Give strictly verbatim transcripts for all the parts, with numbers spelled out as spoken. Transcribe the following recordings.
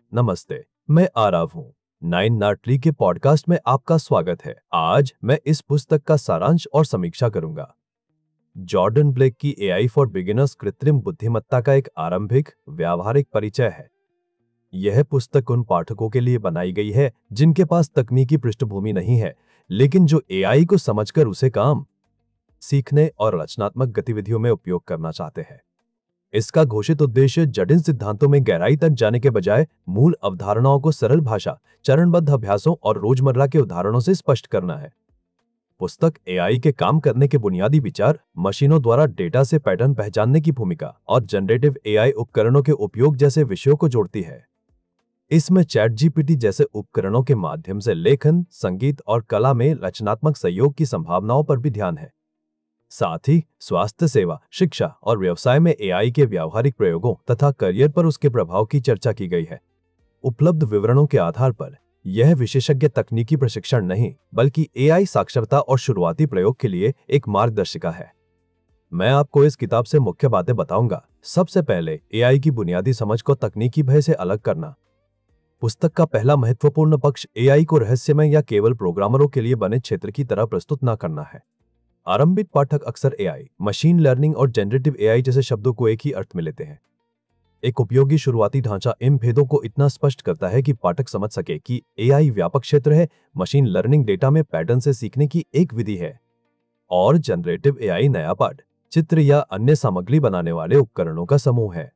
नमस्ते, मैं आरव हूँ। नाइन नाटली के पॉडकास्ट में आपका स्वागत है। आज मैं इस पुस्तक का सारांश और समीक्षा करूंगा। जॉर्डन ब्लेक की एआई फॉर बिगिनर्स कृत्रिम बुद्धिमत्ता का एक आरंभिक व्यावहारिक परिचय है। यह पुस्तक उन पाठकों के लिए बनाई गई है जिनके पास तकनीकी पृष्ठभूमि नहीं है, लेकिन जो एआई को समझकर उसे काम, सीखने और रचनात्मक गतिविधियों में उपयोग करना चाहते हैं। इसका घोषित उद्देश्य जटिल सिद्धांतों में गहराई तक जाने के बजाय मूल अवधारणाओं को सरल भाषा, चरणबद्ध अभ्यासों और रोजमर्रा के उदाहरणों से स्पष्ट करना है। पुस्तक एआई के काम करने के बुनियादी विचार, मशीनों द्वारा डेटा से पैटर्न पहचानने की भूमिका और जनरेटिव एआई उपकरणों के उपयोग जैसे विषयों को जोड़ती है। इसमें चैट जीपीटी जैसे उपकरणों के माध्यम से लेखन, संगीत और कला में रचनात्मक सहयोग की संभावनाओं पर भी ध्यान है। साथ ही स्वास्थ्य सेवा, शिक्षा और व्यवसाय में एआई के व्यावहारिक प्रयोगों तथा करियर पर उसके प्रभाव की चर्चा की गई है। उपलब्ध विवरणों के आधार पर यह विशेषज्ञ तकनीकी प्रशिक्षण नहीं, बल्कि एआई साक्षरता और शुरुआती प्रयोग के लिए एक मार्गदर्शिका है। मैं आपको इस किताब से मुख्य बातें बताऊंगा। सबसे पहले, एआई की बुनियादी समझ को तकनीकी भय से अलग करना। पुस्तक का पहला महत्वपूर्ण पक्ष एआई को रहस्यमय या केवल प्रोग्रामरों के लिए बने क्षेत्र की तरह प्रस्तुत न करना है। आरंभिक पाठक अक्सर एआई, मशीन लर्निंग और जनरेटिव एआई जैसे शब्दों को एक ही अर्थ में लेते हैं। एक उपयोगी शुरुआती ढांचा इन भेदों को इतना स्पष्ट करता है कि पाठक समझ सके कि एआई व्यापक क्षेत्र है, मशीन लर्निंग डेटा में पैटर्न से सीखने की एक विधि है, और जनरेटिव एआई नया पाठ, चित्र या अन्य सामग्री बनाने वाले उपकरणों का समूह है।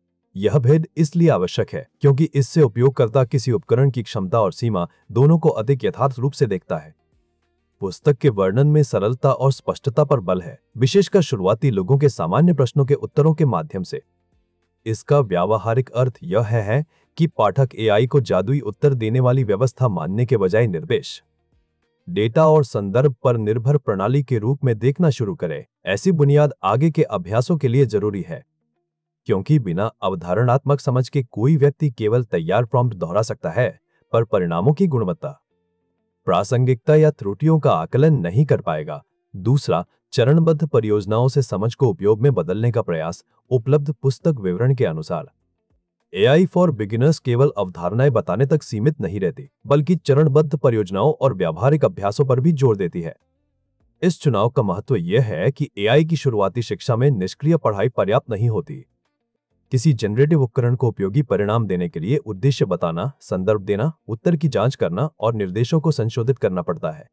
यह भेद इसलिए आवश्यक है क्योंकि इससे उपयोगकर्ता किसी उपकरण की क्षमता और सीमा दोनों को अधिक यथार्थ रूप से देखता है। पुस्तक के वर्णन में सरलता और स्पष्टता पर बल है, विशेषकर शुरुआती लोगों के सामान्य प्रश्नों के उत्तरों के माध्यम से। इसका व्यावहारिक अर्थ यह है कि पाठक एआई को जादुई उत्तर देने वाली व्यवस्था मानने के बजाय निर्देश, डेटा और संदर्भ पर निर्भर प्रणाली के रूप में देखना शुरू करे। ऐसी बुनियाद आगे के अभ्यासों के लिए जरूरी है, क्योंकि बिना अवधारणात्मक समझ के कोई व्यक्ति केवल तैयार प्रॉम्प्ट दोहरा सकता है, पर परिणामों की गुणवत्ता, प्रासंगिकता या त्रुटियों का आकलन नहीं कर पाएगा। दूसरा, चरणबद्ध परियोजनाओं से समझ को उपयोग में बदलने का प्रयास। उपलब्ध पुस्तक विवरण के अनुसार एआई फॉर बिगिनर्स केवल अवधारणाएं बताने तक सीमित नहीं रहती, बल्कि चरणबद्ध परियोजनाओं और व्यावहारिक अभ्यासों पर भी जोर देती है। इस चुनाव का महत्व यह है कि एआई की शुरुआती शिक्षा में निष्क्रिय पढ़ाई पर्याप्त नहीं होती। किसी जनरेटिव उपकरण को उपयोगी परिणाम देने के लिए उद्देश्य बताना, संदर्भ देना, उत्तर की जांच करना और निर्देशों को संशोधित करना पड़ता है।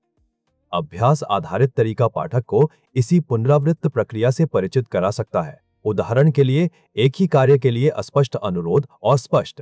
अभ्यास आधारित तरीका पाठक को इसी पुनरावृत्त प्रक्रिया से परिचित करा सकता है। उदाहरण के लिए, एक ही कार्य के लिए अस्पष्ट अनुरोध और स्पष्ट,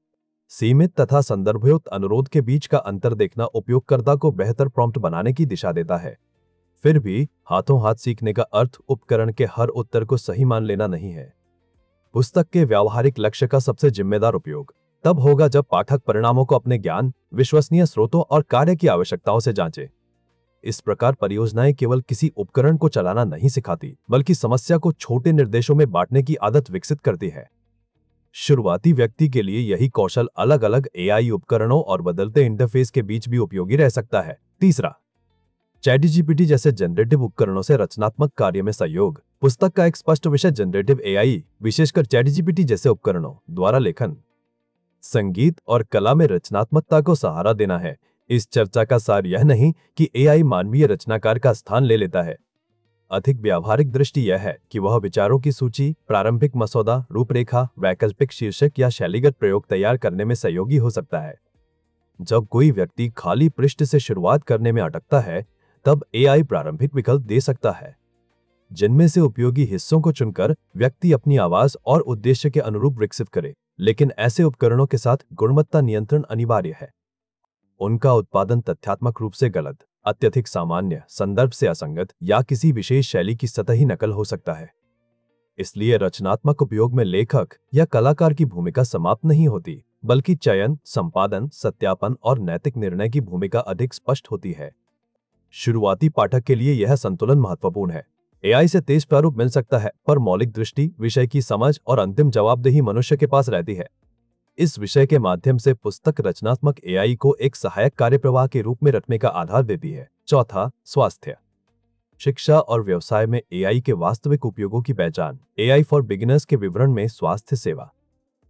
सीमित तथा संदर्भयुक्त अनुरोध के बीच का अंतर देखना उपयोगकर्ता को बेहतर प्रॉम्प्ट बनाने की दिशा देता है। फिर भी हाथों हाथ सीखने का अर्थ उपकरण के हर उत्तर को सही मान लेना नहीं है। पुस्तक के व्यावहारिक लक्ष्य का सबसे जिम्मेदार उपयोग तब होगा जब पाठक परिणामों को अपने ज्ञान, विश्वसनीय स्रोतों और कार्य की आवश्यकताओं से जांचे। इस प्रकार परियोजनाएं केवल किसी उपकरण को चलाना नहीं सिखाती, बल्कि समस्या को छोटे निर्देशों में बांटने की आदत विकसित करती है। शुरुआती व्यक्ति के लिए यही कौशल अलग अलग एआई उपकरणों और बदलते इंटरफेस के बीच भी उपयोगी रह सकता है। तीसरा, चैट जीपीटी जैसे जनरेटिव उपकरणों से रचनात्मक कार्य में सहयोग। पुस्तक का एक स्पष्ट विषय जनरेटिव एआई, विशेषकर चैट जीपीटी जैसे उपकरणों द्वारा लेखन, संगीत और कला में रचनात्मकता को सहारा देना है। इस चर्चा का सार यह नहीं कि एआई मानवीय रचनाकार का स्थान ले लेता है। अधिक व्यावहारिक दृष्टि यह है कि वह विचारों की सूची, प्रारंभिक मसौदा, रूपरेखा, वैकल्पिक शीर्षक या शैलीगत प्रयोग तैयार करने में सहयोगी हो सकता है। जब कोई व्यक्ति खाली पृष्ठ से शुरुआत करने में अटकता है, तब एआई प्रारंभिक विकल्प दे सकता है, जिनमें से उपयोगी हिस्सों को चुनकर व्यक्ति अपनी आवाज और उद्देश्य के अनुरूप विकसित करे। लेकिन ऐसे उपकरणों के साथ गुणवत्ता नियंत्रण अनिवार्य है। उनका उत्पादन तथ्यात्मक रूप से गलत, अत्यधिक सामान्य, संदर्भ से असंगत या किसी विशेष शैली की सतही नकल हो सकता है। इसलिए रचनात्मक उपयोग में लेखक या कलाकार की भूमिका समाप्त नहीं होती, बल्कि चयन, संपादन, सत्यापन और नैतिक निर्णय की भूमिका अधिक स्पष्ट होती है। शुरुआती पाठक के लिए यह संतुलन महत्वपूर्ण है। एआई से तेज प्रारूप मिल सकता है, पर मौलिक दृष्टि, विषय की समझ और अंतिम जवाबदेही मनुष्य के पास रहती है। इस विषय के माध्यम से पुस्तक रचनात्मक एआई को एक सहायक कार्यप्रवाह के रूप में रखने का आधार देती है। चौथा, स्वास्थ्य, शिक्षा और व्यवसाय में एआई के वास्तविक उपयोगों की पहचान। एआई फॉर बिगिनर्स के विवरण में स्वास्थ्य सेवा,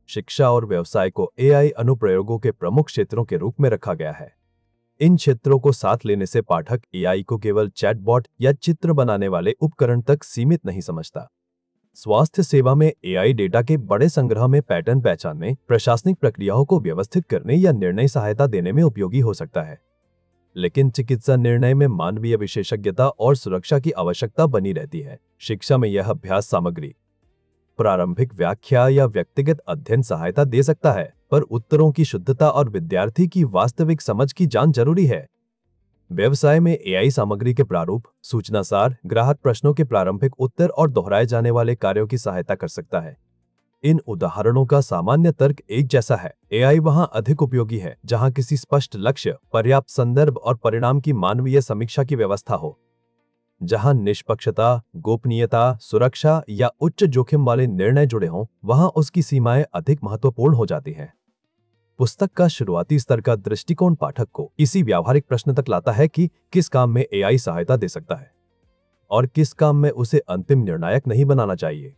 शिक्षा और व्यवसाय को एआई अनुप्रयोगों के प्रमुख क्षेत्रों के रूप में रखा गया है। इन क्षेत्रों को साथ लेने से पाठक एआई को केवल चैटबॉट या चित्र बनाने वाले उपकरण तक सीमित नहीं समझता। स्वास्थ्य सेवा में एआई डेटा के बड़े संग्रह में पैटर्न पहचानने, प्रशासनिक प्रक्रियाओं को व्यवस्थित करने या निर्णय सहायता देने में उपयोगी हो सकता है। लेकिन चिकित्सा निर्णय में मानवीय विशेषज्ञता और सुरक्षा की आवश्यकता बनी रहती है। शिक्षा में यह अभ्यास सामग्री, प्रारंभिक व्याख्या या व्यक्तिगत अध्ययन सहायता दे सकता है, पर उत्तरों की शुद्धता और विद्यार्थी की वास्तविक समझ की जांच जरूरी है। व्यवसाय में एआई सामग्री के प्रारूप, सूचना सार, ग्राहक प्रश्नों के प्रारंभिक उत्तर और दोहराए जाने वाले कार्यों की सहायता कर सकता है। इन उदाहरणों का सामान्य तर्क एक जैसा है। एआई वहां अधिक उपयोगी है जहां किसी स्पष्ट लक्ष्य, पर्याप्त संदर्भ और परिणाम की मानवीय समीक्षा की व्यवस्था हो। जहां निष्पक्षता, गोपनीयता, सुरक्षा या उच्च जोखिम वाले निर्णय जुड़े हों, वहां उसकी सीमाएं अधिक महत्वपूर्ण हो जाती हैं। पुस्तक का शुरुआती स्तर का दृष्टिकोण पाठक को इसी व्यावहारिक प्रश्न तक लाता है कि किस काम में एआई सहायता दे सकता है और किस काम में उसे अंतिम निर्णायक नहीं बनाना चाहिए।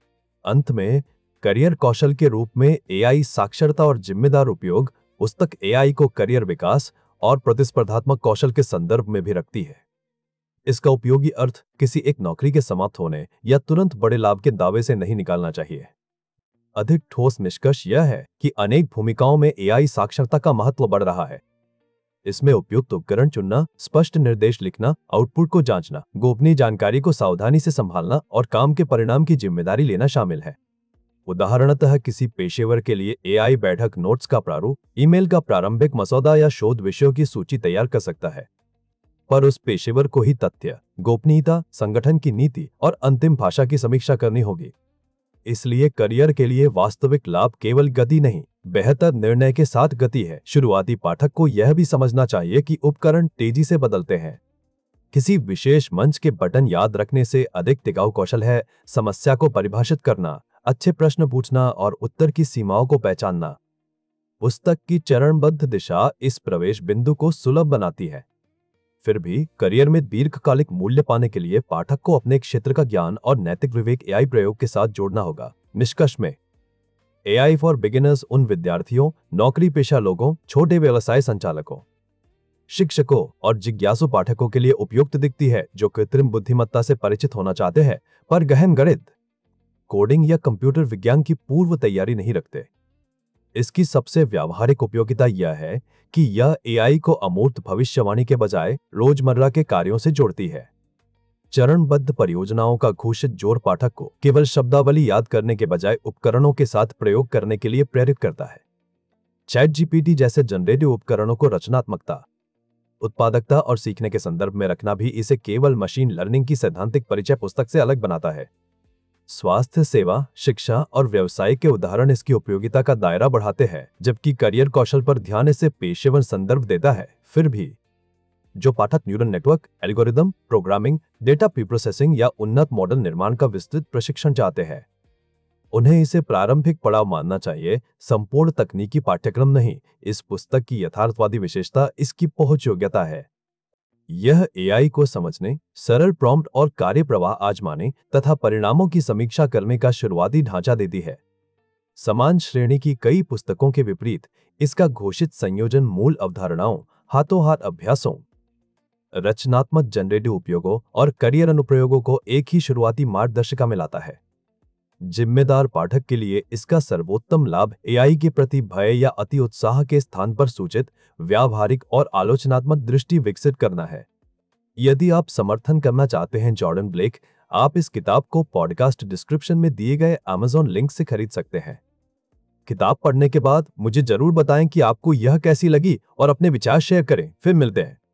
अंत में करियर कौशल के रूप में एआई साक्षरता और जिम्मेदार उपयोग पुस्तक एआई को करियर विकास और प्रतिस्पर्धात्मक कौशल के संदर्भ में भी रखती है। इसका उपयोगी अर्थ किसी एक नौकरी के समाप्त होने या तुरंत बड़े लाभ के दावे से नहीं निकालना चाहिए। अधिक ठोस निष्कर्ष यह है कि अनेक भूमिकाओं में एआई साक्षरता का महत्व बढ़ रहा है। इसमें उपयुक्त उपकरण चुनना, स्पष्ट निर्देश लिखना, आउटपुट को जांचना, गोपनीय जानकारी को सावधानी से संभालना और काम के परिणाम की जिम्मेदारी लेना शामिल है। उदाहरणतः किसी पेशेवर के लिए एआई बैठक नोट्स का प्रारूप, ईमेल का प्रारंभिक मसौदा या शोध विषयों की सूची तैयार कर सकता है, पर उस पेशेवर को ही तथ्य, गोपनीयता, संगठन की नीति और अंतिम भाषा की समीक्षा करनी होगी। इसलिए करियर के लिए वास्तविक लाभ केवल गति नहीं, बेहतर निर्णय के साथ गति है। शुरुआती पाठक को यह भी समझना चाहिए कि उपकरण तेजी से बदलते हैं। किसी विशेष मंच के बटन याद रखने से अधिक टिकाऊ कौशल है समस्या को परिभाषित करना, अच्छे प्रश्न पूछना और उत्तर की सीमाओं को पहचानना। पुस्तक की चरणबद्ध दिशा इस प्रवेश बिंदु को सुलभ बनाती है। फिर भी करियर में दीर्घकालिक मूल्य पाने के लिए पाठक को अपने क्षेत्र का ज्ञान और नैतिक विवेक एआई प्रयोग के साथ जोड़ना होगा। निष्कर्ष में एआई फॉर बिगिनर्स उन विद्यार्थियों, नौकरी पेशा लोगों, छोटे व्यवसाय संचालकों, शिक्षकों और जिज्ञासु पाठकों के लिए उपयुक्त दिखती है जो कृत्रिम बुद्धिमत्ता से परिचित होना चाहते हैं पर गहन गणित, कोडिंग या कंप्यूटर विज्ञान की पूर्व तैयारी नहीं रखते। इसकी सबसे व्यावहारिक उपयोगिता यह है कि यह एआई को अमूर्त भविष्यवाणी के बजाय रोजमर्रा के कार्यों से जोड़ती है। चरणबद्ध परियोजनाओं का घोषित जोर पाठक को केवल शब्दावली याद करने के बजाय उपकरणों के साथ प्रयोग करने के लिए प्रेरित करता है। चैट जीपीटी जैसे जनरेटिव उपकरणों को रचनात्मकता, उत्पादकता और सीखने के संदर्भ में रखना भी इसे केवल मशीन लर्निंग की सैद्धांतिक परिचय पुस्तक से अलग बनाता है। स्वास्थ्य सेवा, शिक्षा और व्यवसाय के उदाहरण इसकी उपयोगिता का दायरा बढ़ाते हैं, जबकि करियर कौशल पर ध्यान इसे पेशेवर संदर्भ देता है। फिर भी जो पाठक neural network, algorithm, programming, data preprocessing या उन्नत मॉडल निर्माण का विस्तृत प्रशिक्षण चाहते हैं, उन्हें इसे प्रारंभिक पड़ाव मानना चाहिए, संपूर्ण तकनीकी पाठ्यक्रम नहीं। इस पुस्तक की यथार्थवादी विशेषता इसकी पहुंच योग्यता है। यह एआई को समझने, सरल प्रॉम्प्ट और कार्य प्रवाह आजमाने तथा परिणामों की समीक्षा करने का शुरुआती ढांचा देती है। समान श्रेणी की कई पुस्तकों के विपरीत इसका घोषित संयोजन मूल अवधारणाओं, हाथों हाथ अभ्यासों, रचनात्मक जनरेटिव उपयोगों और करियर अनुप्रयोगों को एक ही शुरुआती मार्गदर्शिका में लाता है। जिम्मेदार पाठक के लिए इसका सर्वोत्तम लाभ एआई के प्रति भय या अति उत्साह के स्थान पर सूचित व्यावहारिक और आलोचनात्मक दृष्टि विकसित करना है। यदि आप समर्थन करना चाहते हैं जॉर्डन ब्लेक, आप इस किताब को पॉडकास्ट डिस्क्रिप्शन में दिए गए अमेज़न लिंक से खरीद सकते हैं। किताब पढ़ने के बाद मुझे जरूर बताएं कि आपको यह कैसी लगी और अपने विचार शेयर करें। फिर मिलते हैं।